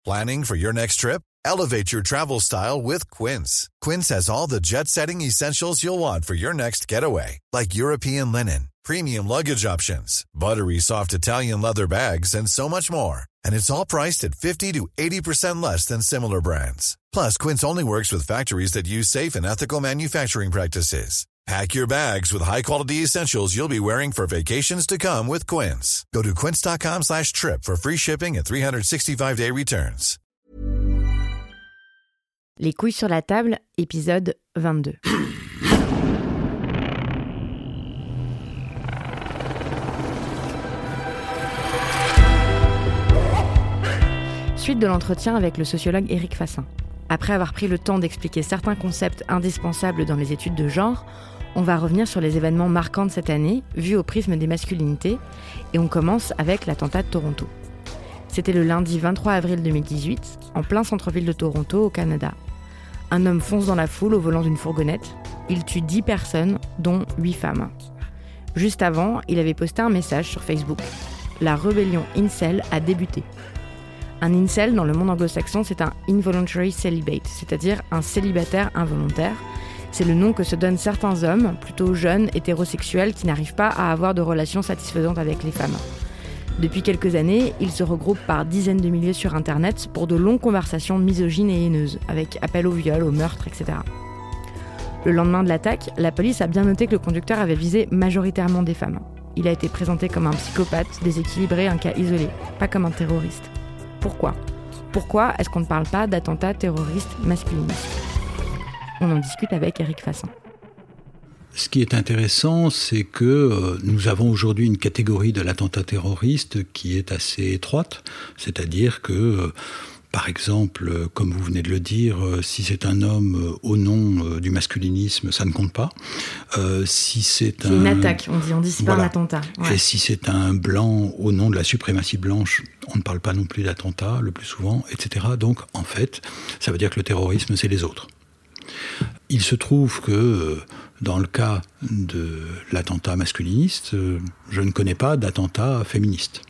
Planning for your next trip? Elevate your travel style with Quince. Quince has all the jet-setting essentials you'll want for your next getaway, like European linen, premium luggage options, buttery soft Italian leather bags, and so much more. And it's all priced at 50 to 80% less than similar brands. Plus, Quince only works with factories that use safe and ethical manufacturing practices. Pack your bags with high-quality essentials you'll be wearing for vacations to come with Quince. Go to quince.com/trip for free shipping and 365-day returns. Les couilles sur la table, épisode 22. Suite de l'entretien avec le sociologue Éric Fassin. Après avoir pris le temps d'expliquer certains concepts indispensables dans les études de genre, on va revenir sur les événements marquants de cette année, vus au prisme des masculinités, et on commence avec l'attentat de Toronto. C'était le lundi 23 avril 2018, en plein centre-ville de Toronto, au Canada. Un homme fonce dans la foule au volant d'une fourgonnette. Il tue 10 personnes, dont 8 femmes. Juste avant, il avait posté un message sur Facebook. La rébellion incel a débuté. Un incel, dans le monde anglo-saxon, c'est un involuntary celibate, c'est-à-dire un célibataire involontaire. C'est le nom que se donnent certains hommes, plutôt jeunes, hétérosexuels, qui n'arrivent pas à avoir de relations satisfaisantes avec les femmes. Depuis quelques années, ils se regroupent par dizaines de milliers sur Internet pour de longues conversations misogynes et haineuses, avec appel au viol, au meurtre, etc. Le lendemain de l'attaque, la police a bien noté que le conducteur avait visé majoritairement des femmes. Il a été présenté comme un psychopathe, déséquilibré, un cas isolé, pas comme un terroriste. Pourquoi ? Pourquoi est-ce qu'on ne parle pas d'attentats terroristes masculinistes ? On en discute avec Éric Fassin. Ce qui est intéressant, c'est que nous avons aujourd'hui une catégorie de l'attentat terroriste qui est assez étroite, c'est-à-dire que, par exemple, comme vous venez de le dire, si c'est un homme au nom du masculinisme, ça ne compte pas. Si c'est une attaque, on dit c'est voilà. Pas un attentat. Ouais. Et si c'est un blanc au nom de la suprématie blanche, on ne parle pas non plus d'attentat le plus souvent, etc. Donc, en fait, ça veut dire que le terrorisme, c'est les autres. Il se trouve que dans le cas de l'attentat masculiniste, je ne connais pas d'attentat féministe.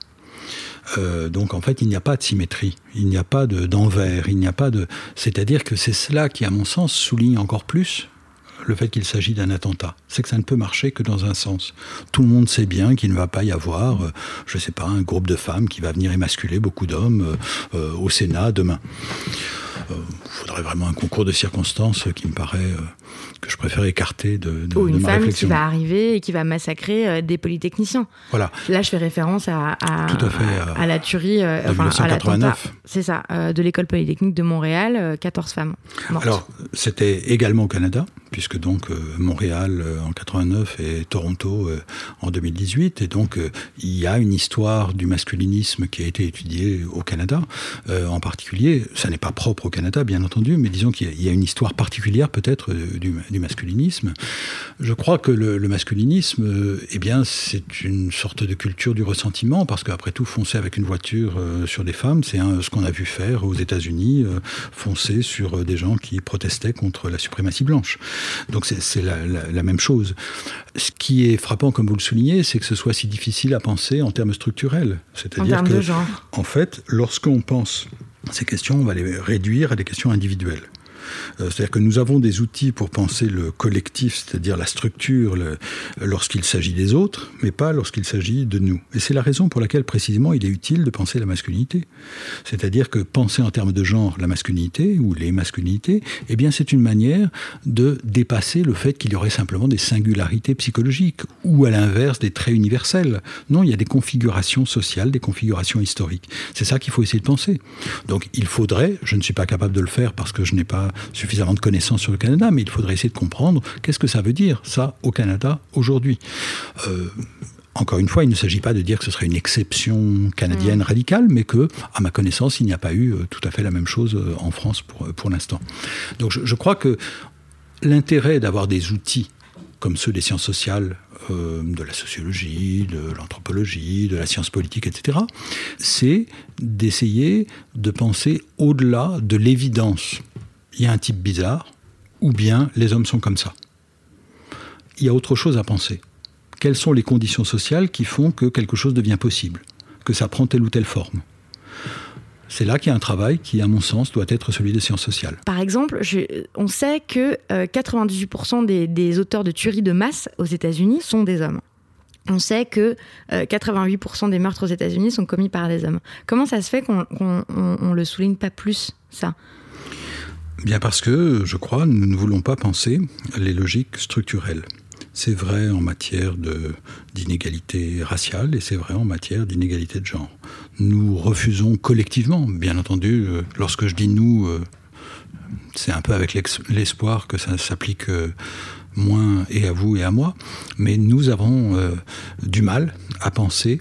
Donc en fait, il n'y a pas de symétrie, il n'y a pas d'envers, il n'y a pas de... C'est-à-dire que c'est cela qui, à mon sens, souligne encore plus le fait qu'il s'agit d'un attentat. C'est que ça ne peut marcher que dans un sens. Tout le monde sait bien qu'il ne va pas y avoir, je ne sais pas, un groupe de femmes qui va venir émasculer beaucoup d'hommes au Sénat demain. Il faudrait vraiment un concours de circonstances qui me paraît que je préfère écarter de ou une ma femme réflexion. Qui va arriver et qui va massacrer des polytechniciens. Voilà. Là, je fais référence à la tuerie, de 1989. C'est ça, de l'école polytechnique de Montréal, 14 femmes mortes. Alors, c'était également au Canada, puisque donc Montréal en 89 et Toronto en 2018, et donc il y a une histoire du masculinisme qui a été étudiée au Canada, en particulier. Ça n'est pas propre au Canada, bien entendu, mais disons qu'il y a une histoire particulière peut-être du masculinisme. Je crois que le masculinisme, eh bien, c'est une sorte de culture du ressentiment, parce qu'après tout, foncer avec une voiture sur des femmes, c'est ce qu'on a vu faire aux États-Unis, foncer sur des gens qui protestaient contre la suprématie blanche. Donc c'est la même chose. Ce qui est frappant, comme vous le soulignez, c'est que ce soit si difficile à penser en termes structurels. C'est-à-dire en termes de genre. En fait, lorsqu'on pense ces questions, on va les réduire à des questions individuelles. C'est-à-dire que nous avons des outils pour penser le collectif, c'est-à-dire la structure, lorsqu'il s'agit des autres, mais pas lorsqu'il s'agit de nous. Et c'est la raison pour laquelle, précisément, il est utile de penser la masculinité. C'est-à-dire que penser en termes de genre la masculinité, ou les masculinités, eh bien, c'est une manière de dépasser le fait qu'il y aurait simplement des singularités psychologiques, ou à l'inverse, des traits universels. Non, il y a des configurations sociales, des configurations historiques. C'est ça qu'il faut essayer de penser. Donc, il faudrait, je ne suis pas capable de le faire parce que je n'ai pas suffisamment de connaissances sur le Canada, mais il faudrait essayer de comprendre qu'est-ce que ça veut dire, ça, au Canada, aujourd'hui. Encore une fois, il ne s'agit pas de dire que ce serait une exception canadienne radicale, mais que, à ma connaissance, il n'y a pas eu tout à fait la même chose en France pour l'instant. Donc je crois que l'intérêt d'avoir des outils comme ceux des sciences sociales, de la sociologie, de l'anthropologie, de la science politique, etc., c'est d'essayer de penser au-delà de l'évidence. Il y a un type bizarre, ou bien les hommes sont comme ça. Il y a autre chose à penser. Quelles sont les conditions sociales qui font que quelque chose devient possible, que ça prend telle ou telle forme ? C'est là qu'il y a un travail qui, à mon sens, doit être celui des sciences sociales. Par exemple, on sait que 98% des auteurs de tueries de masse aux États-Unis sont des hommes. On sait que 88% des meurtres aux États-Unis sont commis par des hommes. Comment ça se fait qu'on le souligne pas plus, ça ? Bien parce que, je crois, nous ne voulons pas penser les logiques structurelles. C'est vrai en matière d'inégalité raciale et c'est vrai en matière d'inégalité de genre. Nous refusons collectivement, bien entendu, lorsque je dis nous, c'est un peu avec l'espoir que ça s'applique moins et à vous et à moi, mais nous avons du mal à penser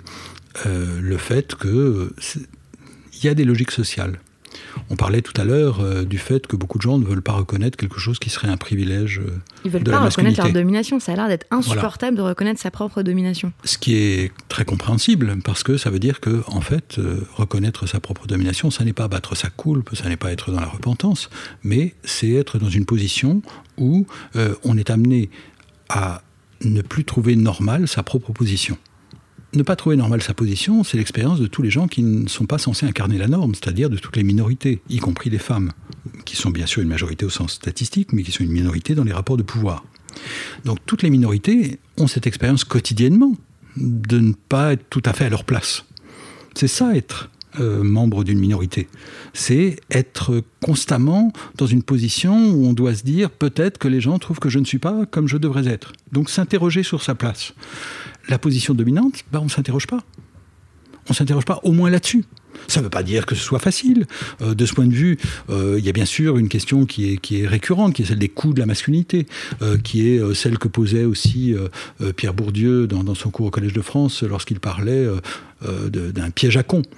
le fait qu'il y a des logiques sociales. On parlait tout à l'heure du fait que beaucoup de gens ne veulent pas reconnaître quelque chose qui serait un privilège de la masculinité. Ils veulent pas reconnaître leur domination, ça a l'air d'être insupportable de reconnaître sa propre domination. Ce qui est très compréhensible, parce que ça veut dire que, en fait, reconnaître sa propre domination, ça n'est pas battre sa coulpe, ça n'est pas être dans la repentance, mais c'est être dans une position où on est amené à ne plus trouver normale sa propre position. Ne pas trouver normale sa position, c'est l'expérience de tous les gens qui ne sont pas censés incarner la norme, c'est-à-dire de toutes les minorités, y compris les femmes, qui sont bien sûr une majorité au sens statistique, mais qui sont une minorité dans les rapports de pouvoir. Donc toutes les minorités ont cette expérience quotidiennement de ne pas être tout à fait à leur place. C'est ça être membre d'une minorité. C'est être constamment dans une position où on doit se dire peut-être que les gens trouvent que je ne suis pas comme je devrais être. Donc s'interroger sur sa place. La position dominante, on ne s'interroge pas. On ne s'interroge pas au moins là-dessus. Ça ne veut pas dire que ce soit facile. De ce point de vue, il y a bien sûr une question qui est récurrente, qui est celle des coûts de la masculinité, qui est celle que posait aussi Pierre Bourdieu dans son cours au Collège de France lorsqu'il parlait d'un piège à con.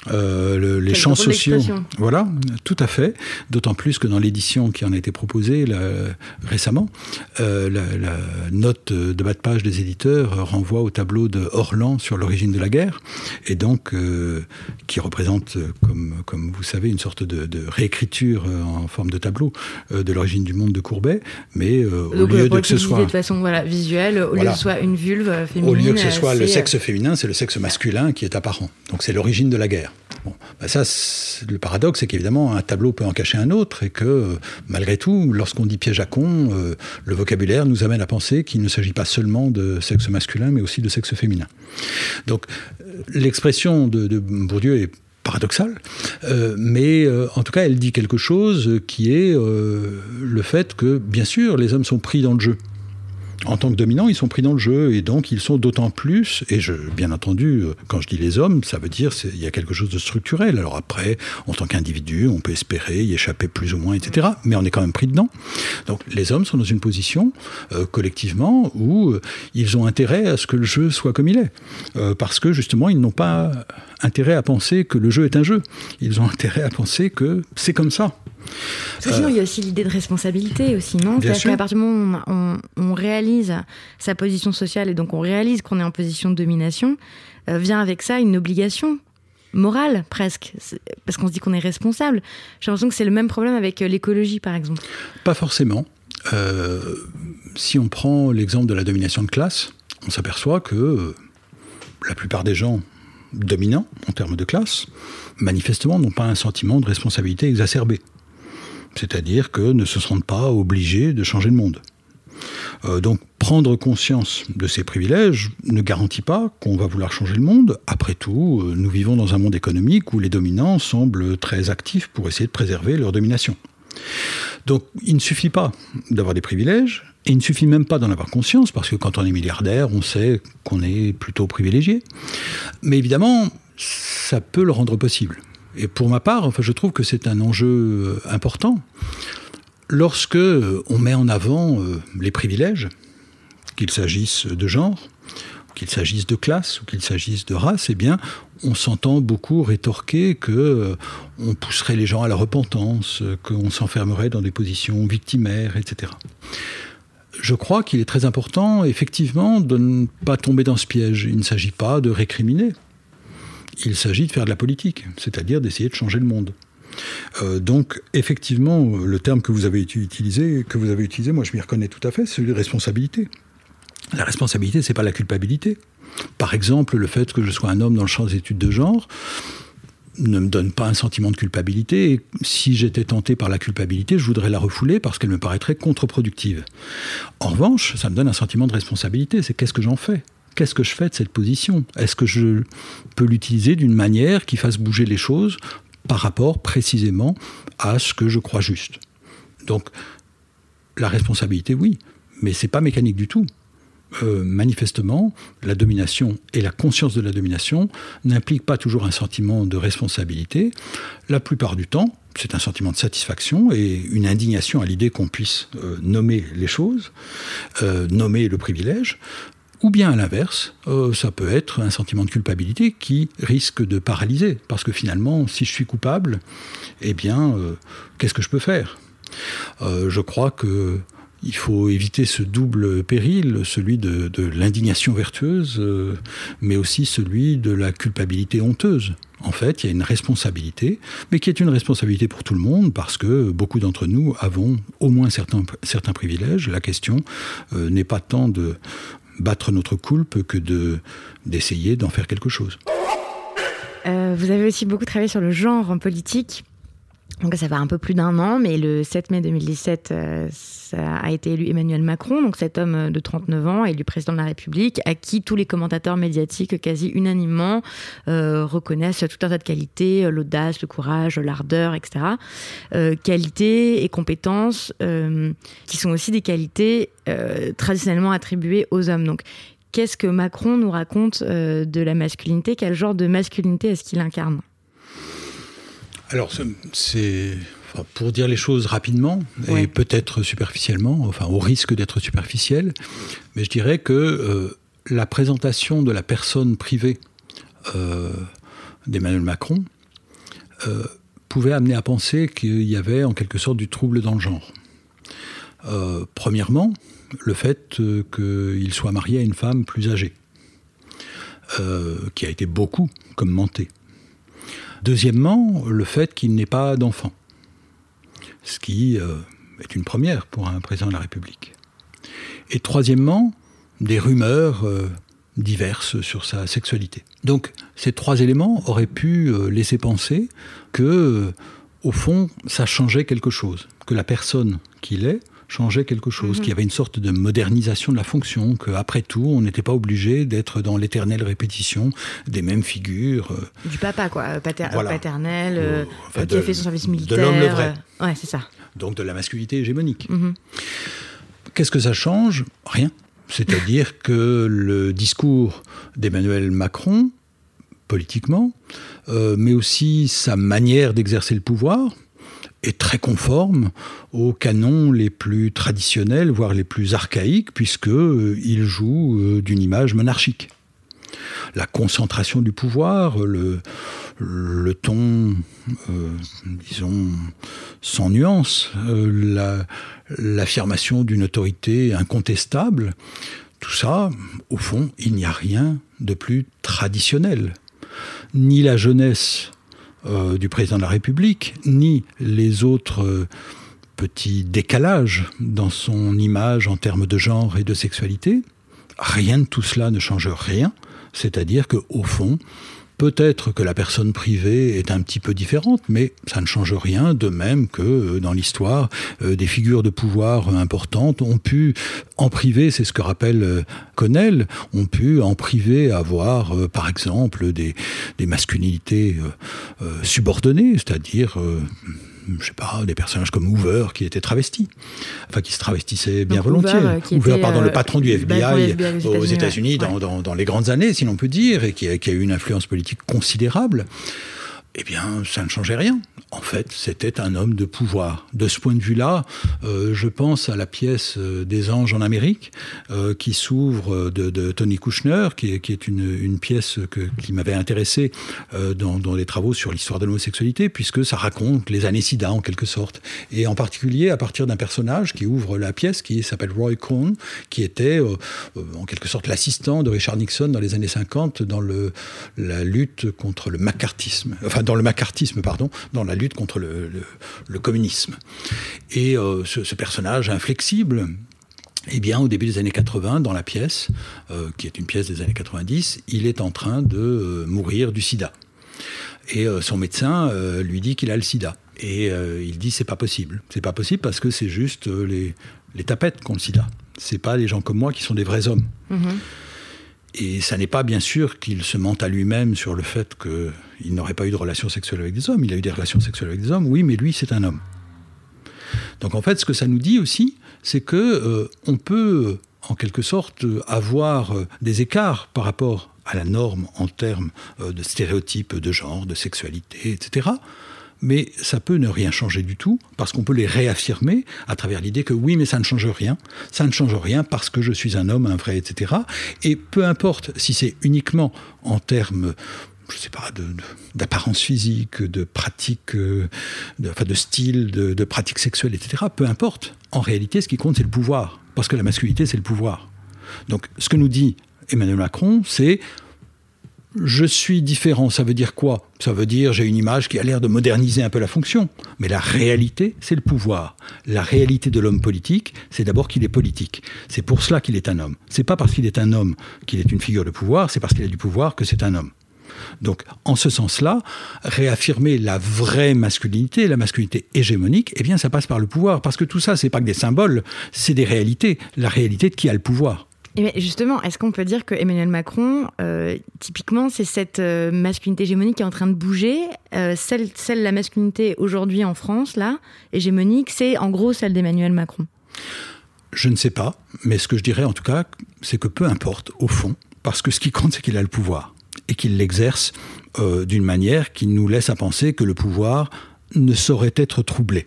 Les champs sociaux. Voilà, tout à fait. D'autant plus que dans l'édition qui en a été proposée récemment, la note de bas de page des éditeurs renvoie au tableau de Orlan sur l'origine de la guerre, et donc qui représente, comme vous savez, une sorte de réécriture en forme de tableau de l'origine du monde de Courbet, mais au lieu de que ce soit de façon visuelle, au lieu que ce soit une vulve féminine, au lieu que ce soit le sexe féminin, c'est le sexe masculin qui est apparent. Donc c'est l'origine de la guerre. Bon, ça, le paradoxe, c'est qu'évidemment, un tableau peut en cacher un autre et que, malgré tout, lorsqu'on dit piège à con, le vocabulaire nous amène à penser qu'il ne s'agit pas seulement de sexe masculin, mais aussi de sexe féminin. Donc, l'expression de Bourdieu est paradoxale, mais en tout cas, elle dit quelque chose qui est le fait que, bien sûr, les hommes sont pris dans le jeu. En tant que dominants, ils sont pris dans le jeu, et donc ils sont d'autant plus, et bien entendu, quand je dis les hommes, ça veut dire qu'il y a quelque chose de structurel. Alors après, en tant qu'individu, on peut espérer y échapper plus ou moins, etc., mais on est quand même pris dedans. Donc les hommes sont dans une position, collectivement, où ils ont intérêt à ce que le jeu soit comme il est, parce que justement, ils n'ont pas intérêt à penser que le jeu est un jeu. Ils ont intérêt à penser que c'est comme ça. Sinon, il y a aussi l'idée de responsabilité aussi, non ? C'est-à-dire qu'à partir du moment où on réalise sa position sociale et donc on réalise qu'on est en position de domination, vient avec ça une obligation morale presque, parce qu'on se dit qu'on est responsable. J'ai l'impression que c'est le même problème avec l'écologie, par exemple. Pas forcément. Si on prend l'exemple de la domination de classe, on s'aperçoit que la plupart des gens dominants en termes de classe, manifestement, n'ont pas un sentiment de responsabilité exacerbé. C'est-à-dire que ne se sentent pas obligés de changer le monde. Donc prendre conscience de ces privilèges ne garantit pas qu'on va vouloir changer le monde. Après tout, nous vivons dans un monde économique où les dominants semblent très actifs pour essayer de préserver leur domination. Donc il ne suffit pas d'avoir des privilèges, et il ne suffit même pas d'en avoir conscience, parce que quand on est milliardaire, on sait qu'on est plutôt privilégié. Mais évidemment, ça peut le rendre possible. Et pour ma part, je trouve que c'est un enjeu important. Lorsque on met en avant les privilèges, qu'il s'agisse de genre, qu'il s'agisse de classe ou qu'il s'agisse de race, eh bien, on s'entend beaucoup rétorquer qu'on pousserait les gens à la repentance, qu'on s'enfermerait dans des positions victimaires, etc. Je crois qu'il est très important, effectivement, de ne pas tomber dans ce piège. Il ne s'agit pas de récriminer. Il s'agit de faire de la politique, c'est-à-dire d'essayer de changer le monde. Donc, effectivement, le terme que vous avez utilisé, moi je m'y reconnais tout à fait, c'est celui de responsabilité. La responsabilité, c'est pas la culpabilité. Par exemple, le fait que je sois un homme dans le champ des études de genre ne me donne pas un sentiment de culpabilité. Et si j'étais tenté par la culpabilité, je voudrais la refouler parce qu'elle me paraîtrait contre-productive. En revanche, ça me donne un sentiment de responsabilité. C'est qu'est-ce que j'en fais ? Qu'est-ce que je fais de cette position ? Est-ce que je peux l'utiliser d'une manière qui fasse bouger les choses par rapport précisément à ce que je crois juste ? Donc, la responsabilité, oui, mais c'est pas mécanique du tout. Manifestement, la domination et la conscience de la domination n'impliquent pas toujours un sentiment de responsabilité. La plupart du temps, c'est un sentiment de satisfaction et une indignation à l'idée qu'on puisse nommer les choses, nommer le privilège. Ou bien à l'inverse, ça peut être un sentiment de culpabilité qui risque de paralyser. Parce que finalement, si je suis coupable, eh bien, qu'est-ce que je peux faire ? Je crois qu'il faut éviter ce double péril, celui de l'indignation vertueuse, mais aussi celui de la culpabilité honteuse. En fait, il y a une responsabilité, mais qui est une responsabilité pour tout le monde, parce que beaucoup d'entre nous avons au moins certains privilèges. La question n'est pas tant de battre notre coulpe que d'essayer d'en faire quelque chose. Vous avez aussi beaucoup travaillé sur le genre en politique. Donc ça fait un peu plus d'un an, mais le 7 mai 2017, ça a été élu Emmanuel Macron, donc cet homme de 39 ans, élu président de la République, à qui tous les commentateurs médiatiques quasi unanimement reconnaissent tout un tas de qualités, l'audace, le courage, l'ardeur, etc. Qualités et compétences qui sont aussi des qualités traditionnellement attribuées aux hommes. Donc qu'est-ce que Macron nous raconte de la masculinité ? Quel genre de masculinité est-ce qu'il incarne ? Alors, pour dire les choses rapidement, et peut-être superficiellement, enfin au risque d'être superficiel, mais je dirais que la présentation de la personne privée d'Emmanuel Macron pouvait amener à penser qu'il y avait en quelque sorte du trouble dans le genre. Premièrement, le fait qu'il soit marié à une femme plus âgée, qui a été beaucoup commentée. Deuxièmement, le fait qu'il n'ait pas d'enfant, ce qui est une première pour un président de la République. Et troisièmement, des rumeurs diverses sur sa sexualité. Donc, ces trois éléments auraient pu laisser penser que, au fond, ça changeait quelque chose, que la personne qu'il est changeait quelque chose, qu'il y avait une sorte de modernisation de la fonction, qu'après tout, on n'était pas obligé d'être dans l'éternelle répétition des mêmes figures. Du papa, quoi, paternel, qui a fait son service militaire. De l'homme le vrai. Ouais, c'est ça. Donc de la masculinité hégémonique. Qu'est-ce que ça change ? Rien. C'est-à-dire que le discours d'Emmanuel Macron, politiquement, mais aussi sa manière d'exercer le pouvoir, est très conforme aux canons les plus traditionnels, voire les plus archaïques, puisqu'il joue d'une image monarchique. La concentration du pouvoir, le ton, disons, sans nuance, l'affirmation d'une autorité incontestable, tout ça, au fond, il n'y a rien de plus traditionnel. Ni la jeunesse du président de la République, ni les autres petits décalages dans son image en termes de genre et de sexualité, rien de tout cela ne change rien, c'est-à-dire qu'au fond, peut-être que la personne privée est un petit peu différente, mais ça ne change rien, de même que dans l'histoire, des figures de pouvoir importantes ont pu, en privé, c'est ce que rappelle Connell, ont pu en privé avoir, par exemple, des masculinités subordonnées, c'est-à-dire je sais pas, des personnages comme Hoover qui étaient travestis, enfin qui se travestissaient bien volontiers. Hoover, le patron du FBI aux États-Unis dans les grandes années, si l'on peut dire, et qui a eu une influence politique considérable. Eh bien, ça ne changeait rien. En fait, c'était un homme de pouvoir. De ce point de vue-là, je pense à la pièce des Anges en Amérique, qui s'ouvre de Tony Kushner, qui est une pièce qui m'avait intéressé dans les travaux sur l'histoire de l'homosexualité, puisque ça raconte les années SIDA, en quelque sorte. Et en particulier, à partir d'un personnage qui ouvre la pièce, qui s'appelle Roy Cohn, qui était, en quelque sorte, l'assistant de Richard Nixon dans les années 50, dans la lutte contre le macartisme. Enfin, dans la lutte contre le communisme. Et ce personnage inflexible, eh bien, au début des années 80, dans la pièce, qui est une pièce des années 90, il est en train de mourir du sida. Et son médecin lui dit qu'il a le sida. Et il dit c'est pas possible. C'est pas possible parce que c'est juste les tapettes qui ont le sida. C'est pas les gens comme moi qui sont des vrais hommes. Et ça n'est pas bien sûr qu'il se mente à lui-même sur le fait qu'il n'aurait pas eu de relations sexuelles avec des hommes. Il a eu des relations sexuelles avec des hommes, oui, mais lui c'est un homme. Donc en fait ce que ça nous dit aussi, c'est que on peut en quelque sorte avoir des écarts par rapport à la norme en termes de stéréotypes de genre, de sexualité, etc. Mais ça peut ne rien changer du tout, parce qu'on peut les réaffirmer à travers l'idée que oui, mais ça ne change rien. Ça ne change rien parce que je suis un homme, un vrai, etc. Et peu importe si c'est uniquement en termes, je ne sais pas, d'apparence physique, de pratique, de style, de pratique sexuelle, etc. Peu importe. En réalité, ce qui compte, c'est le pouvoir. Parce que la masculinité, c'est le pouvoir. Donc, ce que nous dit Emmanuel Macron, c'est je suis différent, ça veut dire quoi ? Ça veut dire j'ai une image qui a l'air de moderniser un peu la fonction. Mais la réalité, c'est le pouvoir. La réalité de l'homme politique, c'est d'abord qu'il est politique. C'est pour cela qu'il est un homme. C'est pas parce qu'il est un homme qu'il est une figure de pouvoir, c'est parce qu'il a du pouvoir que c'est un homme. Donc, en ce sens-là, réaffirmer la vraie masculinité, la masculinité hégémonique, eh bien, ça passe par le pouvoir. Parce que tout ça, c'est pas que des symboles, c'est des réalités. La réalité de qui a le pouvoir. Et justement, est-ce qu'on peut dire que Emmanuel Macron, typiquement, c'est cette masculinité hégémonique qui est en train de bouger, la masculinité aujourd'hui en France, là, hégémonique, c'est en gros celle d'Emmanuel Macron? Je ne sais pas, mais ce que je dirais en tout cas, c'est que peu importe, au fond, parce que ce qui compte, c'est qu'il a le pouvoir, et qu'il l'exerce d'une manière qui nous laisse à penser que le pouvoir ne saurait être troublé.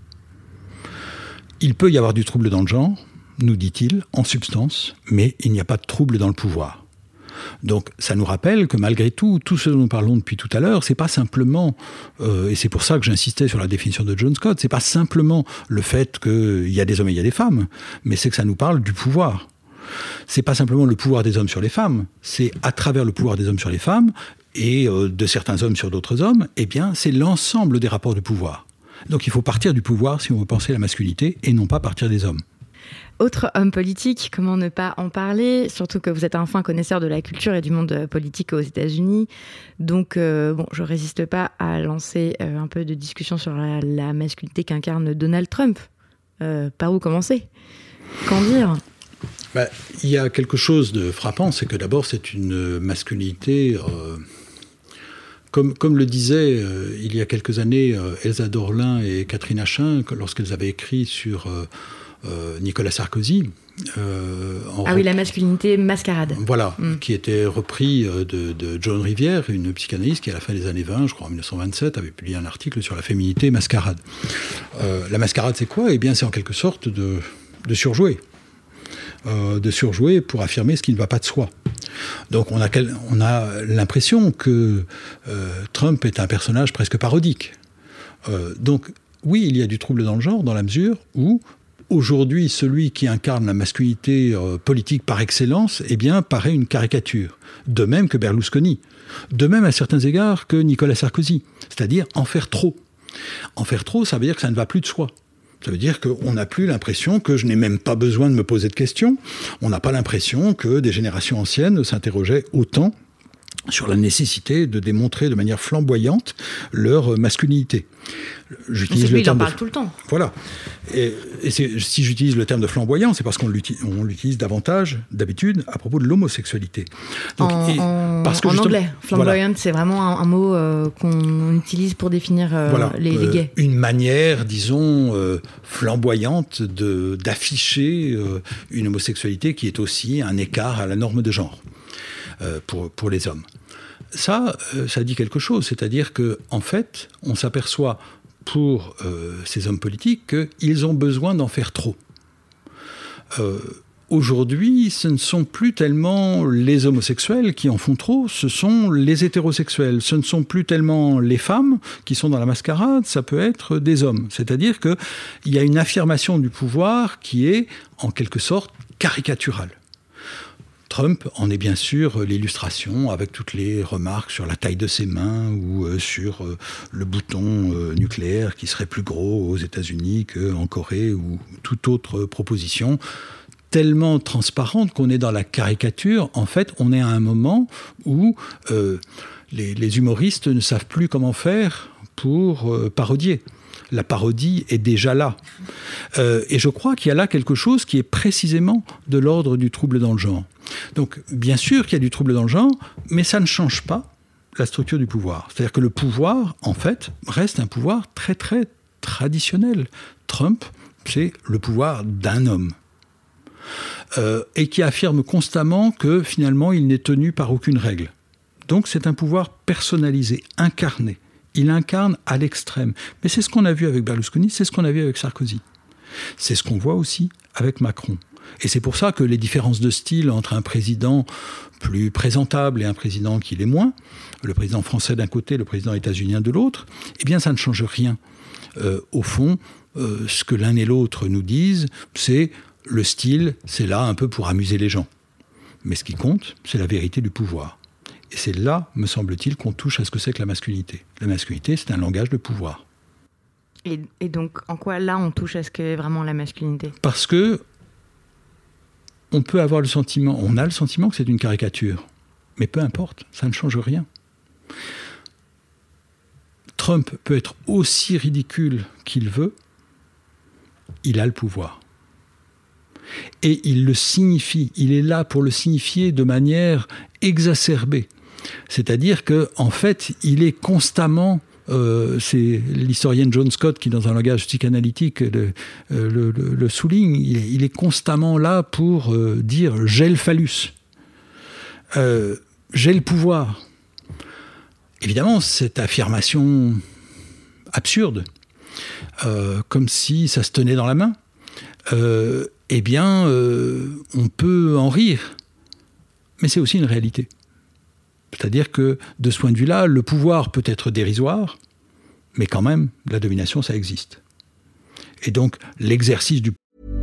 Il peut y avoir du trouble dans le genre, nous dit-il, en substance, mais il n'y a pas de trouble dans le pouvoir. Donc ça nous rappelle que malgré tout ce dont nous parlons depuis tout à l'heure, c'est pas simplement, et c'est pour ça que j'insistais sur la définition de John Scott, c'est pas simplement le fait qu'il y a des hommes et il y a des femmes, mais c'est que ça nous parle du pouvoir. C'est pas simplement le pouvoir des hommes sur les femmes, c'est à travers le pouvoir des hommes sur les femmes, et de certains hommes sur d'autres hommes, eh bien c'est l'ensemble des rapports de pouvoir. Donc il faut partir du pouvoir si on veut penser la masculinité, et non pas partir des hommes. Autre homme politique, comment ne pas en parler, surtout que vous êtes un fin connaisseur de la culture et du monde politique aux États-Unis. Donc, je résiste pas à lancer un peu de discussion sur la masculinité qu'incarne Donald Trump. Par où commencer ? Qu'en dire ? Il y a quelque chose de frappant, c'est que d'abord, c'est une masculinité... Comme le disaient il y a quelques années Elsa Dorlin et Catherine Achin, lorsqu'elles avaient écrit sur... Nicolas Sarkozy. Oui, la masculinité mascarade. Voilà, qui était repris de Joan Rivière, une psychanalyste qui, à la fin des années 20, je crois en 1927, avait publié un article sur la féminité mascarade. La mascarade, c'est quoi ? Eh bien, c'est en quelque sorte de surjouer. De surjouer pour affirmer ce qui ne va pas de soi. Donc on a l'impression que Trump est un personnage presque parodique. Donc oui, il y a du trouble dans le genre, dans la mesure où aujourd'hui, celui qui incarne la masculinité politique par excellence, eh bien, paraît une caricature. De même que Berlusconi. De même, à certains égards, que Nicolas Sarkozy. C'est-à-dire en faire trop. En faire trop, ça veut dire que ça ne va plus de soi. Ça veut dire qu'on n'a plus l'impression que je n'ai même pas besoin de me poser de questions. On n'a pas l'impression que des générations anciennes s'interrogeaient autant sur la nécessité de démontrer de manière flamboyante leur masculinité. J'utilise le terme parle tout le temps. Voilà. Et si j'utilise le terme de flamboyant, c'est parce qu'on l'utilise davantage, d'habitude, à propos de l'homosexualité. Donc, en anglais, flamboyant, c'est vraiment un mot qu'on utilise pour définir les gays. Une manière, disons, flamboyante d'afficher une homosexualité qui est aussi un écart à la norme de genre pour les hommes. Ça dit quelque chose, c'est-à-dire qu'en fait, on s'aperçoit pour ces hommes politiques qu'ils ont besoin d'en faire trop. Aujourd'hui, ce ne sont plus tellement les homosexuels qui en font trop, ce sont les hétérosexuels. Ce ne sont plus tellement les femmes qui sont dans la mascarade, ça peut être des hommes. C'est-à-dire qu'il y a une affirmation du pouvoir qui est, en quelque sorte, caricaturale. Trump en est bien sûr l'illustration avec toutes les remarques sur la taille de ses mains ou sur le bouton nucléaire qui serait plus gros aux États-Unis qu'en Corée ou toute autre proposition tellement transparente qu'on est dans la caricature. En fait, on est à un moment où les humoristes ne savent plus comment faire pour parodier. La parodie est déjà là. Et je crois qu'il y a là quelque chose qui est précisément de l'ordre du trouble dans le genre. Donc, bien sûr qu'il y a du trouble dans le genre, mais ça ne change pas la structure du pouvoir. C'est-à-dire que le pouvoir, en fait, reste un pouvoir très, très traditionnel. Trump, c'est le pouvoir d'un homme. Et qui affirme constamment que, finalement, il n'est tenu par aucune règle. Donc, c'est un pouvoir personnalisé, incarné. Il incarne à l'extrême. Mais c'est ce qu'on a vu avec Berlusconi, c'est ce qu'on a vu avec Sarkozy. C'est ce qu'on voit aussi avec Macron. Et c'est pour ça que les différences de style entre un président plus présentable et un président qui l'est moins, le président français d'un côté, le président états-unien de l'autre, eh bien ça ne change rien. Au fond, ce que l'un et l'autre nous disent, c'est le style, c'est là un peu pour amuser les gens. Mais ce qui compte, c'est la vérité du pouvoir. Et c'est là, me semble-t-il, qu'on touche à ce que c'est que la masculinité. La masculinité, c'est un langage de pouvoir. Et donc, en quoi, là, on touche à ce qu'est vraiment la masculinité ? Parce que on peut avoir le sentiment, on a le sentiment que c'est une caricature. Mais peu importe, ça ne change rien. Trump peut être aussi ridicule qu'il veut, il a le pouvoir. Et il le signifie, il est là pour le signifier de manière exacerbée. C'est-à-dire qu'en fait, il est constamment, c'est l'historienne Joan Scott qui, dans un langage psychanalytique, le souligne, il est constamment là pour dire « j'ai le phallus », « j'ai le pouvoir ». Évidemment, cette affirmation absurde, comme si ça se tenait dans la main, eh bien, on peut en rire. Mais c'est aussi une réalité. C'est-à-dire que, de ce point de vue-là, le pouvoir peut être dérisoire, mais quand même, la domination, ça existe. Et donc, l'exercice du...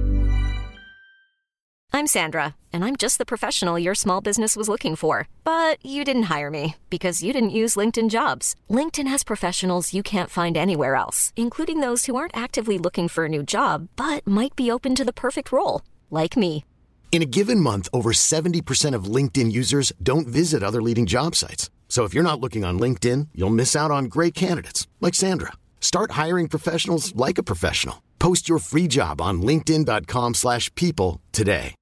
I'm Sandra, and I'm just the professional your small business was looking for. But you didn't hire me, because you didn't use LinkedIn Jobs. LinkedIn has professionals you can't find anywhere else, including those who aren't actively looking for a new job, but might be open to the perfect role, like me. In a given month, over 70% of LinkedIn users don't visit other leading job sites. So if you're not looking on LinkedIn, you'll miss out on great candidates like Sandra. Start hiring professionals like a professional. Post your free job on linkedin.com/people today.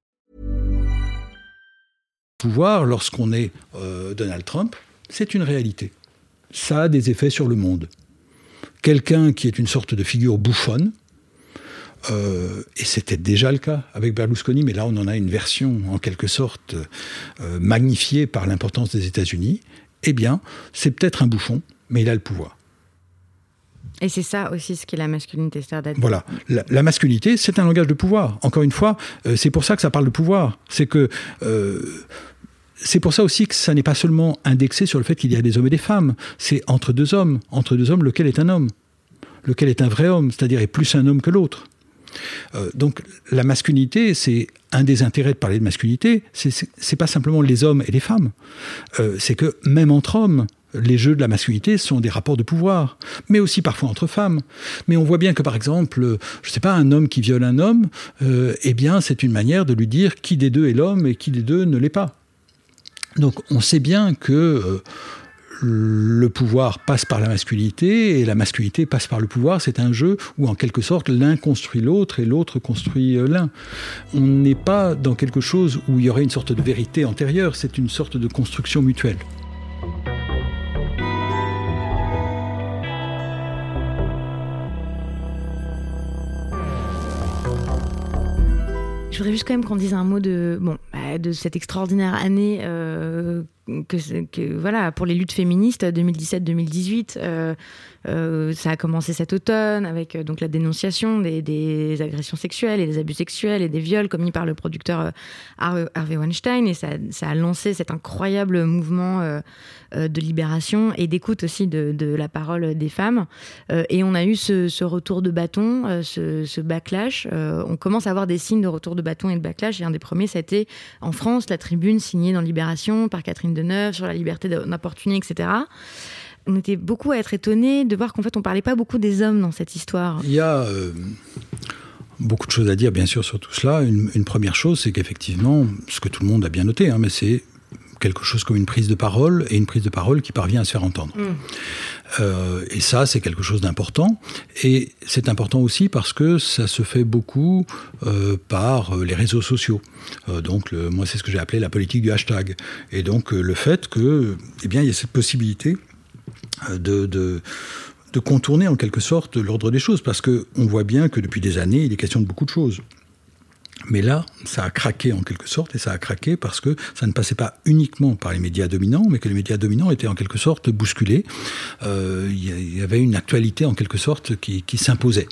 Pouvoir, lorsqu'on est Donald Trump, c'est une réalité. Ça a des effets sur le monde. Quelqu'un qui est une sorte de figure bouffonne, et c'était déjà le cas avec Berlusconi, mais là on en a une version en quelque sorte magnifiée par l'importance des États-Unis, eh bien c'est peut-être un bouffon, mais il a le pouvoir. Et c'est ça aussi ce qu'est la masculinité. C'est-à-dire voilà, la masculinité, c'est un langage de pouvoir. Encore une fois, c'est pour ça que ça parle de pouvoir. C'est pour ça aussi que ça n'est pas seulement indexé sur le fait qu'il y a des hommes et des femmes. C'est entre deux hommes, lequel est un homme, lequel est un vrai homme, c'est-à-dire est plus un homme que l'autre. Donc la masculinité, c'est un des intérêts de parler de masculinité, c'est pas simplement les hommes et les femmes. C'est que même entre hommes, les jeux de la masculinité sont des rapports de pouvoir, mais aussi parfois entre femmes. Mais on voit bien que, par exemple, je sais pas, un homme qui viole un homme, eh bien, c'est une manière de lui dire qui des deux est l'homme et qui des deux ne l'est pas. Donc, on sait bien que le pouvoir passe par la masculinité et la masculinité passe par le pouvoir. C'est un jeu où, en quelque sorte, l'un construit l'autre et l'autre construit l'un. On n'est pas dans quelque chose où il y aurait une sorte de vérité antérieure, c'est une sorte de construction mutuelle. Je voudrais juste quand même qu'on dise un mot de cette extraordinaire année que voilà, pour les luttes féministes 2017-2018. Ça a commencé cet automne avec donc la dénonciation des agressions sexuelles et des abus sexuels et des viols commis par le producteur Harvey Weinstein, et ça a lancé cet incroyable mouvement de libération et d'écoute aussi de la parole des femmes. Et on a eu ce retour de bâton, ce backlash. On commence à avoir des signes de retour de bâton et de backlash, et un des premiers, ça a été en France, la tribune signée dans Libération par Catherine Deneuve sur la liberté d'importuner, etc. On était beaucoup à être étonnés de voir qu'en fait, on ne parlait pas beaucoup des hommes dans cette histoire. Il y a beaucoup de choses à dire, bien sûr, sur tout cela. Une première chose, c'est qu'effectivement, ce que tout le monde a bien noté, mais c'est quelque chose comme une prise de parole, et une prise de parole qui parvient à se faire entendre. Et ça, c'est quelque chose d'important. Et c'est important aussi parce que ça se fait beaucoup par les réseaux sociaux. Donc, moi, c'est ce que j'ai appelé la politique du hashtag. Et donc, le fait que, il y a cette possibilité de contourner en quelque sorte l'ordre des choses, parce qu'on voit bien que depuis des années, il est question de beaucoup de choses. Mais là, ça a craqué en quelque sorte, et ça a craqué parce que ça ne passait pas uniquement par les médias dominants, mais que les médias dominants étaient en quelque sorte bousculés. Il y avait une actualité en quelque sorte qui s'imposait.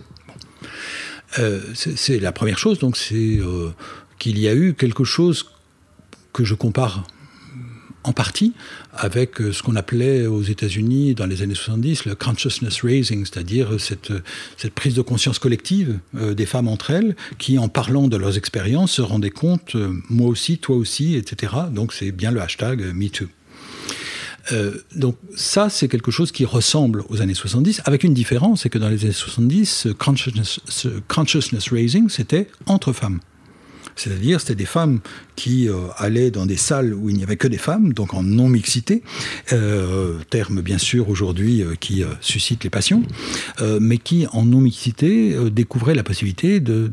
C'est la première chose, donc c'est qu'il y a eu quelque chose que je compare en partie avec ce qu'on appelait aux États-Unis dans les années 70 le consciousness raising, c'est-à-dire cette prise de conscience collective des femmes entre elles qui, en parlant de leurs expériences, se rendaient compte moi aussi, toi aussi, etc. Donc c'est bien le hashtag MeToo. Donc ça, c'est quelque chose qui ressemble aux années 70, avec une différence, c'est que dans les années 70, consciousness raising, c'était entre femmes. C'est-à-dire, c'était des femmes qui allaient dans des salles où il n'y avait que des femmes, donc en non-mixité, terme bien sûr aujourd'hui qui suscite les passions, mais qui en non-mixité découvraient la possibilité de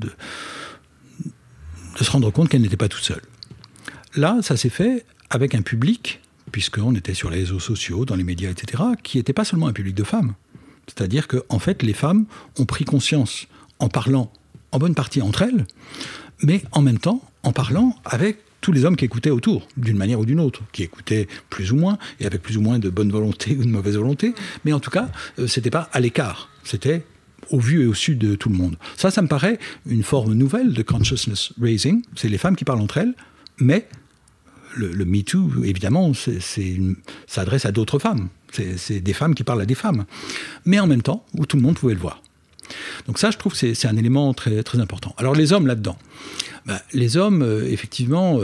se rendre compte qu'elles n'étaient pas toutes seules. Là, ça s'est fait avec un public, puisqu'on était sur les réseaux sociaux, dans les médias, etc., qui n'était pas seulement un public de femmes. C'est-à-dire qu'en fait, les femmes ont pris conscience, en parlant en bonne partie entre elles, mais en même temps, en parlant avec tous les hommes qui écoutaient autour, d'une manière ou d'une autre, qui écoutaient plus ou moins, et avec plus ou moins de bonne volonté ou de mauvaise volonté, mais en tout cas, c'était pas à l'écart, c'était au vu et au su de tout le monde. Ça me paraît une forme nouvelle de consciousness raising, c'est les femmes qui parlent entre elles, mais le MeToo, évidemment, ça s'adresse à d'autres femmes, c'est des femmes qui parlent à des femmes, mais en même temps, où tout le monde pouvait le voir. Donc ça, je trouve que c'est un élément très, très important. Alors les hommes là-dedans, les hommes, effectivement,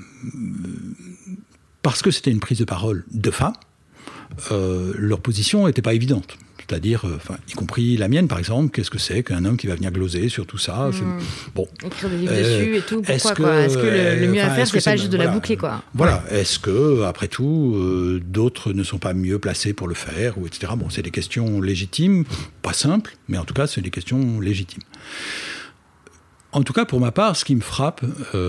parce que c'était une prise de parole de femmes, leur position n'était pas évidente. C'est-à-dire, y compris la mienne, par exemple, qu'est-ce que c'est qu'un homme qui va venir gloser sur tout ça bon. Écrire des livres dessus et tout, pourquoi Est-ce que le mieux à faire, c'est pas juste de la boucler, quoi. Voilà, est-ce que, après tout, d'autres ne sont pas mieux placés pour le faire, ou etc. Bon, c'est des questions légitimes, pas simples, mais en tout cas, c'est des questions légitimes. En tout cas, pour ma part, ce qui me frappe,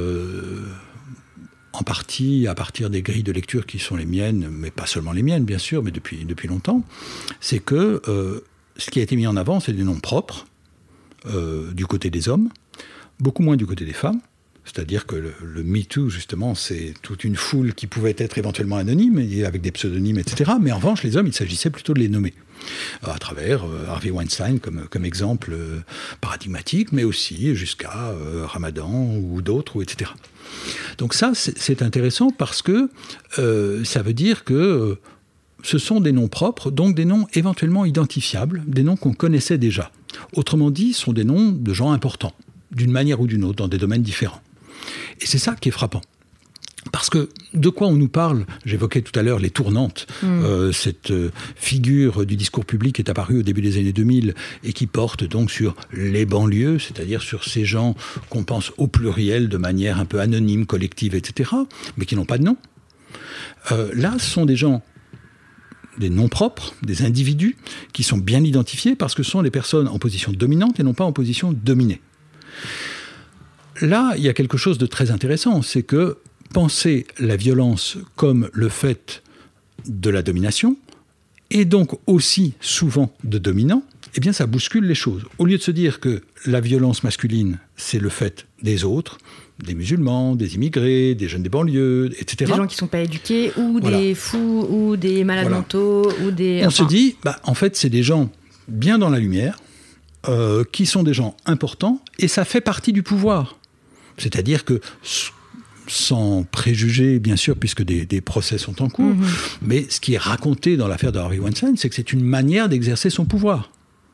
en partie à partir des grilles de lecture qui sont les miennes, mais pas seulement les miennes, bien sûr, mais depuis longtemps, c'est que ce qui a été mis en avant, c'est des noms propres du côté des hommes, beaucoup moins du côté des femmes. C'est-à-dire que le MeToo, justement, c'est toute une foule qui pouvait être éventuellement anonyme, et avec des pseudonymes, etc. Mais en revanche, les hommes, il s'agissait plutôt de les nommer. À travers Harvey Weinstein comme exemple paradigmatique, mais aussi jusqu'à Ramadan ou d'autres, etc. Donc ça, c'est intéressant parce que ça veut dire que ce sont des noms propres, donc des noms éventuellement identifiables, des noms qu'on connaissait déjà. Autrement dit, ce sont des noms de gens importants, d'une manière ou d'une autre, dans des domaines différents. Et c'est ça qui est frappant. Parce que de quoi on nous parle ? J'évoquais tout à l'heure les tournantes. Cette figure du discours public est apparue au début des années 2000 et qui porte donc sur les banlieues, c'est-à-dire sur ces gens qu'on pense au pluriel de manière un peu anonyme, collective, etc., mais qui n'ont pas de nom. Là, ce sont des gens, des noms propres, des individus qui sont bien identifiés parce que ce sont des personnes en position dominante et non pas en position dominée. Là, il y a quelque chose de très intéressant, c'est que penser la violence comme le fait de la domination, et donc aussi souvent de dominant, eh bien ça bouscule les choses. Au lieu de se dire que la violence masculine, c'est le fait des autres, des musulmans, des immigrés, des jeunes des banlieues, etc. Des gens qui ne sont pas éduqués, ou des fous, ou des malades mentaux, ou des... On se dit, en fait, c'est des gens bien dans la lumière, qui sont des gens importants, et ça fait partie du pouvoir. C'est-à-dire que, sans préjuger, bien sûr, puisque des procès sont en cours, mais ce qui est raconté dans l'affaire de Harvey Weinstein, c'est que c'est une manière d'exercer son pouvoir.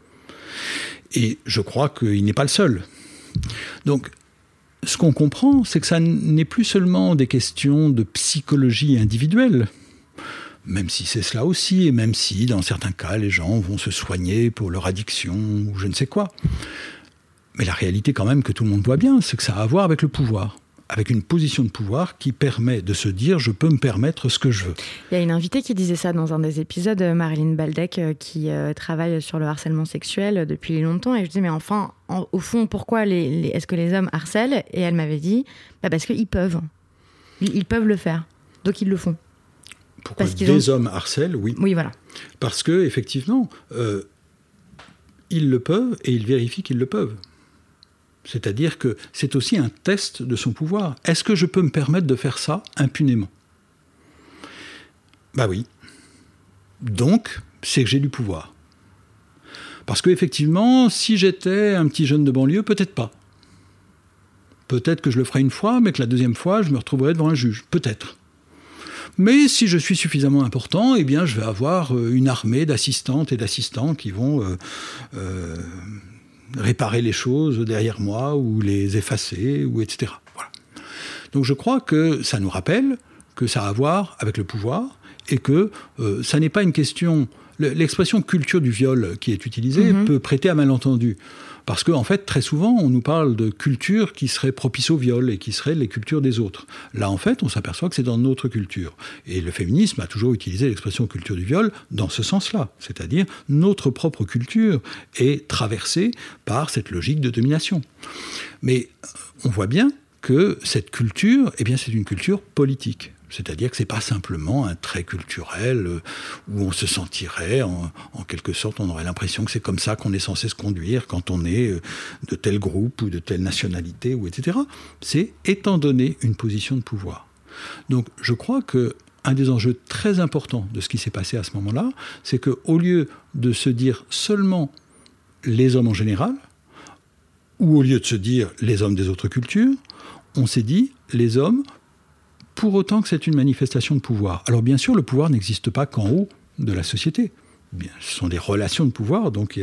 Et je crois qu'il n'est pas le seul. Donc, ce qu'on comprend, c'est que ça n'est plus seulement des questions de psychologie individuelle, même si c'est cela aussi, et même si, dans certains cas, les gens vont se soigner pour leur addiction ou je ne sais quoi. Mais la réalité, quand même, que tout le monde voit bien, c'est que ça a à voir avec le pouvoir. avec une position de pouvoir qui permet de se dire « je peux me permettre ce que je veux ». Il y a une invitée qui disait ça dans un des épisodes, Marilyn Baldec, qui travaille sur le harcèlement sexuel depuis longtemps. Et je dis, mais enfin, au fond, pourquoi est-ce que les hommes harcèlent ? Et elle m'avait dit, parce qu'ils peuvent. Ils peuvent le faire, donc ils le font. Pourquoi des hommes harcèlent ? Oui. Oui, voilà. Parce qu'effectivement, ils le peuvent et ils vérifient qu'ils le peuvent. C'est-à-dire que c'est aussi un test de son pouvoir. Est-ce que je peux me permettre de faire ça impunément ? Bah oui. Donc, c'est que j'ai du pouvoir. Parce qu'effectivement, si j'étais un petit jeune de banlieue, peut-être pas. Peut-être que je le ferais une fois, mais que la deuxième fois, je me retrouverais devant un juge. Peut-être. Mais si je suis suffisamment important, eh bien, je vais avoir une armée d'assistantes et d'assistants qui vont réparer les choses derrière moi ou les effacer, ou etc. Voilà. Donc je crois que ça nous rappelle que ça a à voir avec le pouvoir et que ça n'est pas une question... L'expression « culture du viol » qui est utilisée peut prêter à malentendu. Parce qu'en fait, très souvent, on nous parle de culture qui serait propice au viol et qui serait les cultures des autres. Là, en fait, on s'aperçoit que c'est dans notre culture. Et le féminisme a toujours utilisé l'expression « culture du viol » dans ce sens-là. C'est-à-dire, notre propre culture est traversée par cette logique de domination. Mais on voit bien que cette culture, eh bien, c'est une culture politique. C'est-à-dire que ce n'est pas simplement un trait culturel où on se sentirait, en quelque sorte, on aurait l'impression que c'est comme ça qu'on est censé se conduire quand on est de tel groupe ou de telle nationalité, ou etc. C'est étant donné une position de pouvoir. Donc je crois qu'un des enjeux très importants de ce qui s'est passé à ce moment-là, c'est qu'au lieu de se dire seulement les hommes en général, ou au lieu de se dire les hommes des autres cultures, on s'est dit les hommes pour autant que c'est une manifestation de pouvoir. Alors bien sûr, le pouvoir n'existe pas qu'en haut de la société. Bien, ce sont des relations de pouvoir, donc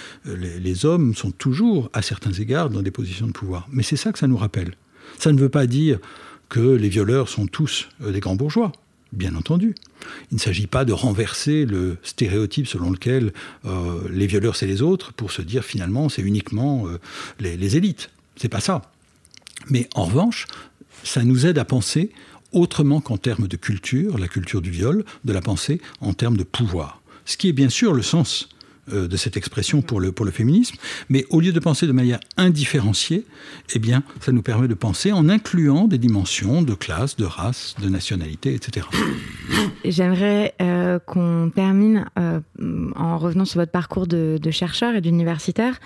les hommes sont toujours, à certains égards, dans des positions de pouvoir. Mais c'est ça que ça nous rappelle. Ça ne veut pas dire que les violeurs sont tous des grands bourgeois, bien entendu. Il ne s'agit pas de renverser le stéréotype selon lequel les violeurs c'est les autres, pour se dire finalement c'est uniquement les élites. C'est pas ça. Mais en revanche, ça nous aide à penser autrement qu'en termes de culture, la culture du viol, de la penser en termes de pouvoir. Ce qui est bien sûr le sens de cette expression pour le féminisme, mais au lieu de penser de manière indifférenciée, eh bien, ça nous permet de penser en incluant des dimensions de classe, de race, de nationalité, etc. J'aimerais qu'on termine en revenant sur votre parcours de chercheur et d'universitaire.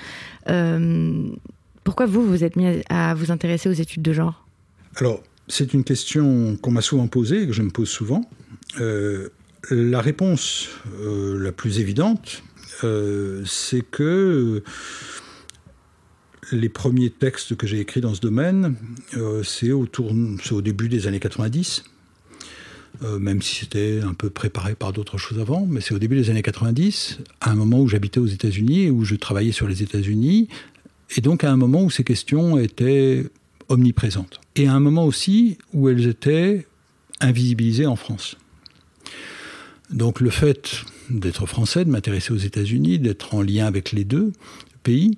Pourquoi vous êtes mis à vous intéresser aux études de genre ? Alors, c'est une question qu'on m'a souvent posée et que je me pose souvent. La réponse la plus évidente, c'est que les premiers textes que j'ai écrits dans ce domaine, c'est au début des années 90, même si c'était un peu préparé par d'autres choses avant, mais c'est au début des années 90, à un moment où j'habitais aux États-Unis et où je travaillais sur les États-Unis, et donc à un moment où ces questions étaient omniprésentes. Et à un moment aussi où elles étaient invisibilisées en France. Donc le fait d'être français, de m'intéresser aux États-Unis, d'être en lien avec les deux pays,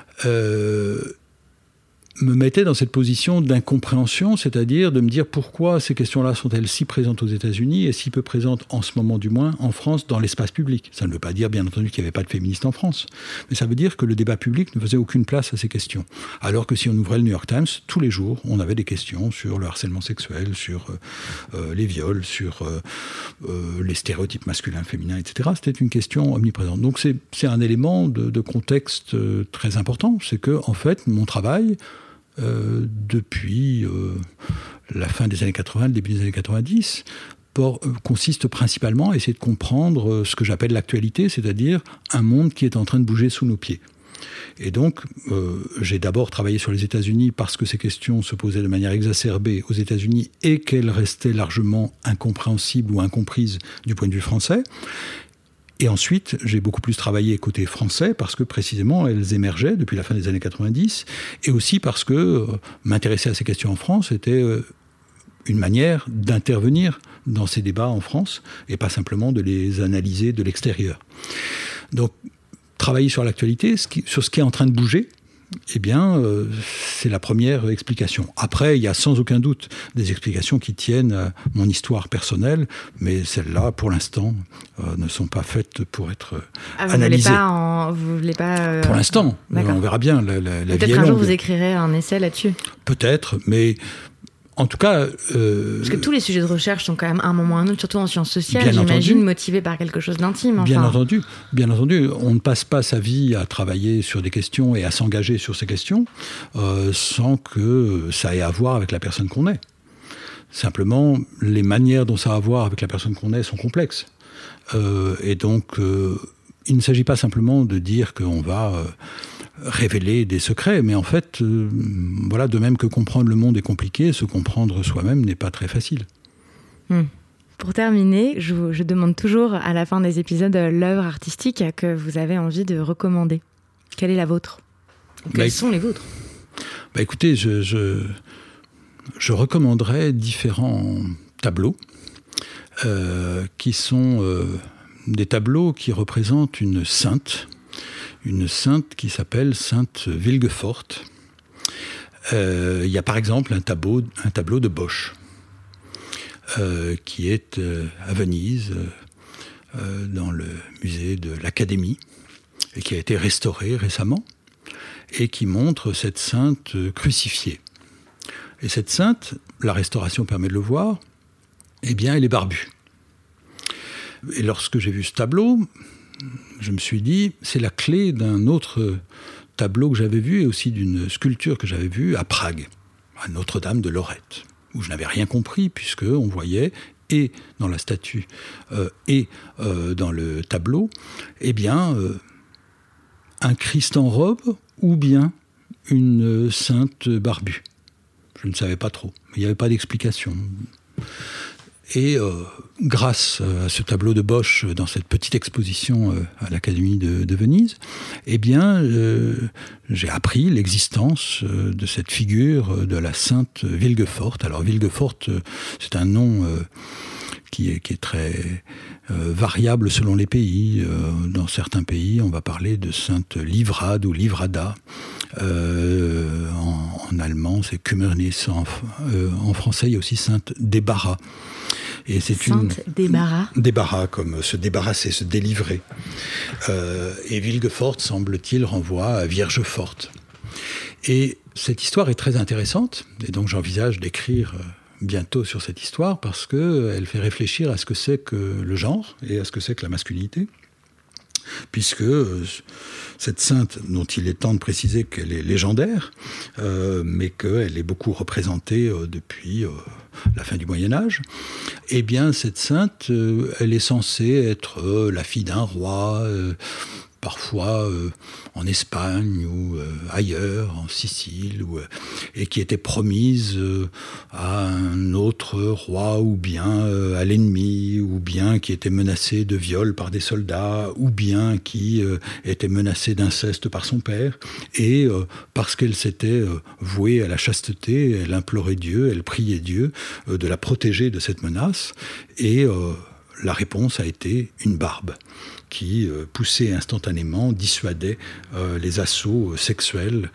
me mettait dans cette position d'incompréhension, c'est-à-dire de me dire pourquoi ces questions-là sont-elles si présentes aux États-Unis et si peu présentes en ce moment du moins en France dans l'espace public. Ça ne veut pas dire bien entendu qu'il n'y avait pas de féministes en France, mais ça veut dire que le débat public ne faisait aucune place à ces questions. Alors que si on ouvrait le New York Times, tous les jours, on avait des questions sur le harcèlement sexuel, sur les viols, sur les stéréotypes masculins, féminins, etc. C'était une question omniprésente. Donc c'est un élément de contexte très important, c'est que en fait mon travail depuis la fin des années 80, le début des années 90, consiste principalement à essayer de comprendre ce que j'appelle l'actualité, c'est-à-dire un monde qui est en train de bouger sous nos pieds. Et donc, j'ai d'abord travaillé sur les États-Unis parce que ces questions se posaient de manière exacerbée aux États-Unis et qu'elles restaient largement incompréhensibles ou incomprises du point de vue français. Et ensuite, j'ai beaucoup plus travaillé côté français parce que précisément elles émergeaient depuis la fin des années 90 et aussi parce que m'intéresser à ces questions en France était une manière d'intervenir dans ces débats en France et pas simplement de les analyser de l'extérieur. Donc, travailler sur l'actualité, sur ce qui est en train de bouger, eh bien, c'est la première explication. Après, il y a sans aucun doute des explications qui tiennent à mon histoire personnelle, mais celles-là, pour l'instant, ne sont pas faites pour être analysées. Vous voulez pas Pour l'instant, on verra bien. La vie est longue. Peut-être un jour vous écrirez un essai là-dessus. Peut-être, mais en tout cas... Parce que tous les sujets de recherche sont quand même, à un moment ou à un autre, surtout en sciences sociales, j'imagine, motivés par quelque chose d'intime. Bien entendu. On ne passe pas sa vie à travailler sur des questions et à s'engager sur ces questions sans que ça ait à voir avec la personne qu'on est. Simplement, les manières dont ça a à voir avec la personne qu'on est sont complexes. Et donc, il ne s'agit pas simplement de dire qu'on va... révéler des secrets, mais en fait, voilà, de même que comprendre le monde est compliqué, se comprendre soi-même n'est pas très facile. Pour terminer, je demande toujours à la fin des épisodes l'œuvre artistique que vous avez envie de recommander. Quelle est la vôtre ? Quelles sont les vôtres ? Écoutez, je recommanderais différents tableaux qui sont des tableaux qui représentent une sainte qui s'appelle Sainte Wilgeforthe. Il y a par exemple un tableau de Bosch qui est à Venise, dans le musée de l'Académie, et qui a été restauré récemment, et qui montre cette sainte crucifiée. Et cette sainte, la restauration permet de le voir, eh bien elle est barbue. Et lorsque j'ai vu ce tableau, je me suis dit, c'est la clé d'un autre tableau que j'avais vu et aussi d'une sculpture que j'avais vue à Prague, à Notre-Dame de Lorette, où je n'avais rien compris puisqu'on voyait, et dans la statue et dans le tableau, eh bien, un Christ en robe ou bien une sainte barbue. Je ne savais pas trop, il n'y avait pas d'explication. Et grâce à ce tableau de Bosch dans cette petite exposition à l'Académie de Venise, eh bien, j'ai appris l'existence de cette figure de la sainte Wilgeforthe. Alors Wilgeforthe, c'est un nom qui est très variable selon les pays. Dans certains pays, on va parler de sainte Livrade ou Livrada. En allemand, c'est Kümmernis. En français, il y a aussi sainte Débarras. Et c'est débarras, comme se débarrasser, se délivrer. Et Wilgeforthe, semble-t-il, renvoie à Vierge forte. Et cette histoire est très intéressante, et donc j'envisage d'écrire bientôt sur cette histoire, parce qu'elle fait réfléchir à ce que c'est que le genre, et à ce que c'est que la masculinité, puisque cette sainte, dont il est temps de préciser qu'elle est légendaire, mais qu'elle est beaucoup représentée depuis la fin du Moyen-Âge, eh bien cette sainte, elle est censée être la fille d'un roi, parfois en Espagne ou ailleurs, en Sicile, et qui était promise à un autre roi, ou bien à l'ennemi, ou bien qui était menacée de viol par des soldats, ou bien qui était menacée d'inceste par son père. Et parce qu'elle s'était vouée à la chasteté, elle implorait Dieu, elle priait Dieu de la protéger de cette menace. Et la réponse a été une barbe qui poussait instantanément, dissuadait les assauts sexuels,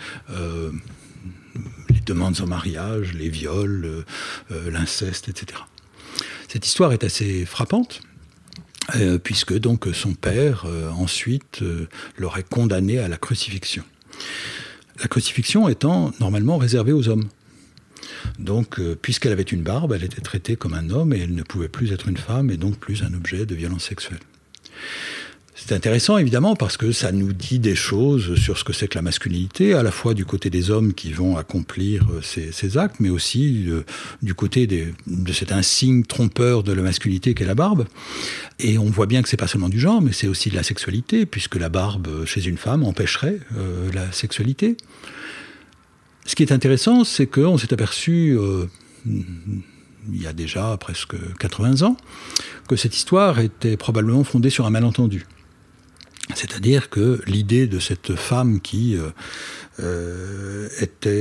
les demandes en mariage, les viols, l'inceste, etc. Cette histoire est assez frappante, puisque donc son père, ensuite, l'aurait condamné à la crucifixion. La crucifixion étant normalement réservée aux hommes. Donc, puisqu'elle avait une barbe, elle était traitée comme un homme et elle ne pouvait plus être une femme et donc plus un objet de violence sexuelle. C'est intéressant, évidemment, parce que ça nous dit des choses sur ce que c'est que la masculinité, à la fois du côté des hommes qui vont accomplir ces actes, mais aussi du côté de cet insigne trompeur de la masculinité qu'est la barbe. Et on voit bien que c'est pas seulement du genre, mais c'est aussi de la sexualité, puisque la barbe chez une femme empêcherait la sexualité. Ce qui est intéressant, c'est qu'on s'est aperçu, il y a déjà presque 80 ans, que cette histoire était probablement fondée sur un malentendu. C'est-à-dire que l'idée de cette femme qui se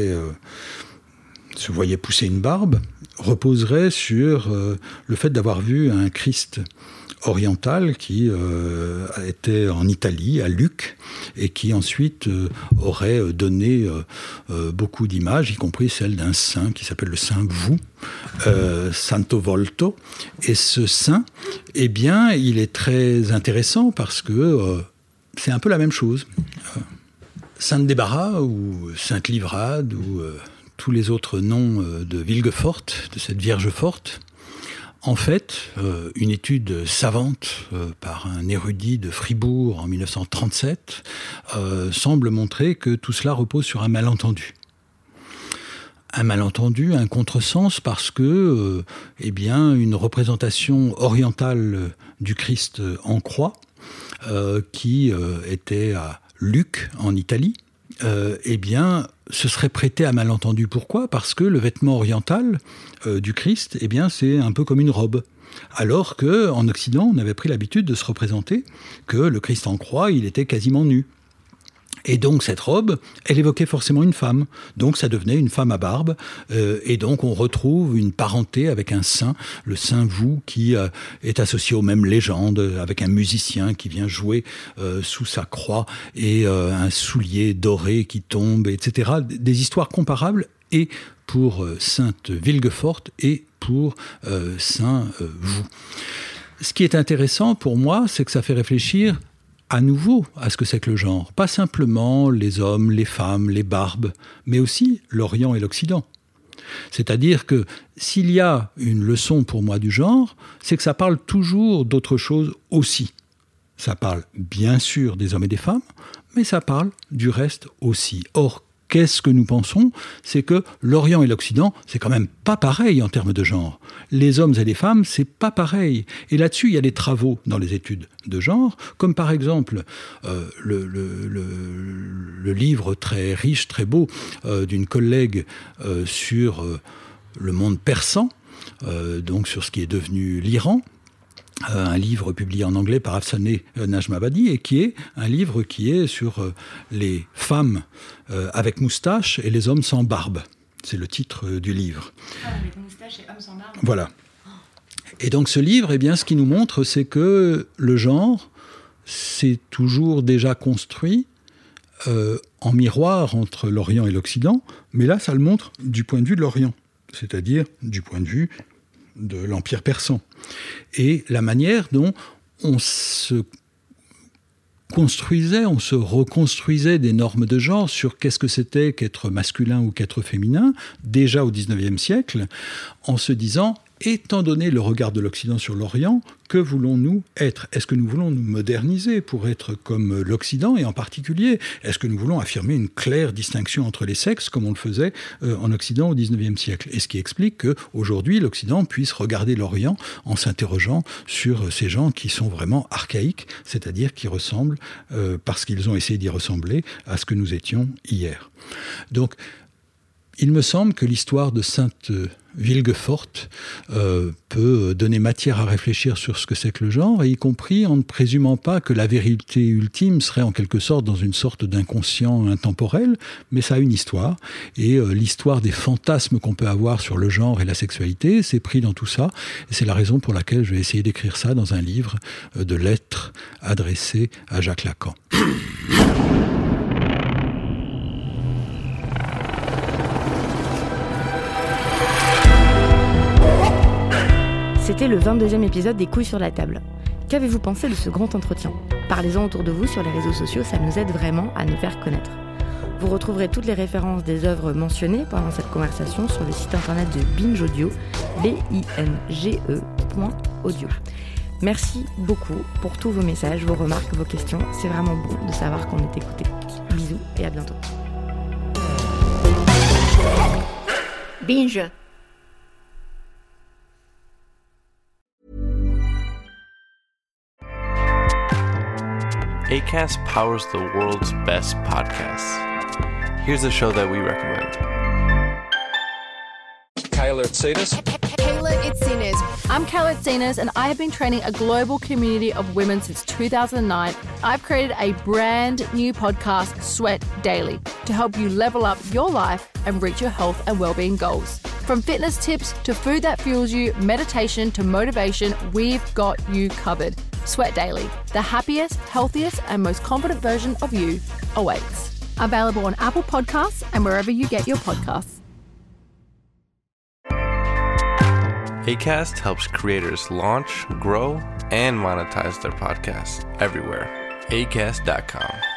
voyait pousser une barbe reposerait sur le fait d'avoir vu un Christ orientale qui était en Italie, à Lucques, et qui ensuite aurait donné beaucoup d'images, y compris celle d'un saint qui s'appelle le saint Vu, Santo Volto. Et ce saint, eh bien, il est très intéressant parce que c'est un peu la même chose. Sainte Débarras ou Sainte Livrade ou tous les autres noms de Villeforte, de cette Vierge forte. En fait, une étude savante par un érudit de Fribourg en 1937 semble montrer que tout cela repose sur un malentendu. Un malentendu, un contresens, parce que, une représentation orientale du Christ en croix, qui était à Lucques, en Italie, ce serait prêté à malentendu. Pourquoi ? Parce que le vêtement oriental du Christ, c'est un peu comme une robe. Alors qu'en Occident, on avait pris l'habitude de se représenter que le Christ en croix, il était quasiment nu. Et donc cette robe, elle évoquait forcément une femme. Donc ça devenait une femme à barbe. Et donc on retrouve une parenté avec un saint, le saint Vu, qui est associé aux mêmes légendes, avec un musicien qui vient jouer sous sa croix, et un soulier doré qui tombe, etc. Des histoires comparables, et pour Sainte Villeforte et pour saint Vu. Ce qui est intéressant pour moi, c'est que ça fait réfléchir à nouveau à ce que c'est que le genre. Pas simplement les hommes, les femmes, les barbes, mais aussi l'Orient et l'Occident. C'est-à-dire que s'il y a une leçon pour moi du genre, c'est que ça parle toujours d'autre chose aussi. Ça parle bien sûr des hommes et des femmes, mais ça parle du reste aussi. Or, qu'est-ce que nous pensons ? C'est que l'Orient et l'Occident, c'est quand même pas pareil en termes de genre. Les hommes et les femmes, c'est pas pareil. Et là-dessus, il y a des travaux dans les études de genre, comme par exemple le livre très riche, très beau, d'une collègue sur le monde persan, donc sur ce qui est devenu l'Iran, un livre publié en anglais par Afsaneh Najmabadi, et qui est un livre qui est sur les femmes avec moustache et les hommes sans barbe. C'est le titre du livre. Avec moustache et hommes sans barbe. Voilà. Et donc ce livre, ce qu'il nous montre, c'est que le genre s'est toujours déjà construit en miroir entre l'Orient et l'Occident, mais là, ça le montre du point de vue de l'Orient, c'est-à-dire du point de vue de l'Empire persan. Et la manière dont on se construisait, on se reconstruisait des normes de genre sur qu'est-ce que c'était qu'être masculin ou qu'être féminin, déjà au XIXe siècle, en se disant, étant donné le regard de l'Occident sur l'Orient, que voulons-nous être ? Est-ce que nous voulons nous moderniser pour être comme l'Occident ? Et en particulier, est-ce que nous voulons affirmer une claire distinction entre les sexes, comme on le faisait en Occident au XIXe siècle ? Et ce qui explique qu'aujourd'hui, l'Occident puisse regarder l'Orient en s'interrogeant sur ces gens qui sont vraiment archaïques, c'est-à-dire qui ressemblent, parce qu'ils ont essayé d'y ressembler, à ce que nous étions hier. Donc, il me semble que l'histoire de Sainte Villeforte peut donner matière à réfléchir sur ce que c'est que le genre, y compris en ne présumant pas que la vérité ultime serait en quelque sorte dans une sorte d'inconscient intemporel, mais ça a une histoire. Et l'histoire des fantasmes qu'on peut avoir sur le genre et la sexualité, c'est pris dans tout ça. Et c'est la raison pour laquelle je vais essayer d'écrire ça dans un livre de lettres adressées à Jacques Lacan. C'était le 22e épisode des Couilles sur la table. Qu'avez-vous pensé de ce grand entretien ? Parlez-en autour de vous sur les réseaux sociaux, ça nous aide vraiment à nous faire connaître. Vous retrouverez toutes les références des œuvres mentionnées pendant cette conversation sur le site internet de Binge Audio, binge.audio. Merci beaucoup pour tous vos messages, vos remarques, vos questions. C'est vraiment bon de savoir qu'on est écouté. Bisous et à bientôt. Binge. Acast powers the world's best podcasts. Here's a show that we recommend. Kayla Itsinas. Kayla Itsinas. I'm Kayla Itsinas, and I have been training a global community of women since 2009. I've created a brand new podcast, Sweat Daily, to help you level up your life and reach your health and well-being goals. From fitness tips to food that fuels you, meditation to motivation, we've got you covered. Sweat Daily, the happiest, healthiest, and most confident version of you awaits. Available on Apple Podcasts and wherever you get your podcasts. Acast helps creators launch, grow, and monetize their podcasts everywhere. Acast.com.